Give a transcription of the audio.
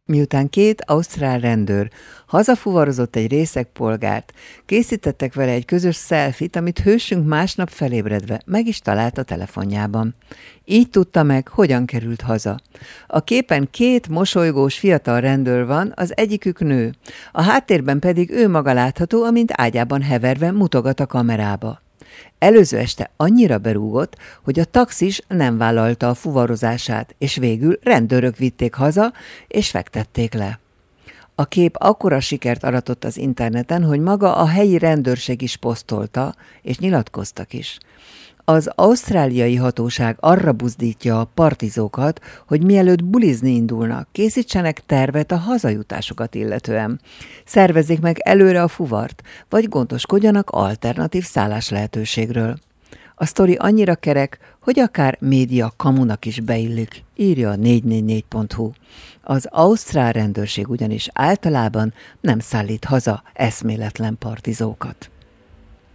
Miután 2 ausztrál rendőr hazafuvarozott egy részeg polgárt, készítettek vele egy közös selfit, amit hősünk másnap felébredve meg is talált a telefonjában. Így tudta meg, hogyan került haza. A képen 2 mosolygós fiatal rendőr van, az egyikük nő. A háttérben pedig ő maga látható, amint ágyában heverve mutogat a kamerába. Előző este annyira berúgott, hogy a taxis nem vállalta a fuvarozását, és végül rendőrök vitték haza, és fektették le. A kép akkora sikert aratott az interneten, hogy maga a helyi rendőrség is posztolta, és nyilatkoztak is. Az ausztráliai hatóság arra buzdítja a partizókat, hogy mielőtt bulizni indulnak, készítsenek tervet a hazajutásokat illetően. Szervezzék meg előre a fuvart, vagy gondoskodjanak alternatív szállás lehetőségről. A sztori annyira kerek, hogy akár média kamunak is beillik, írja a 444.hu. Az ausztrál rendőrség ugyanis általában nem szállít haza eszméletlen partizókat.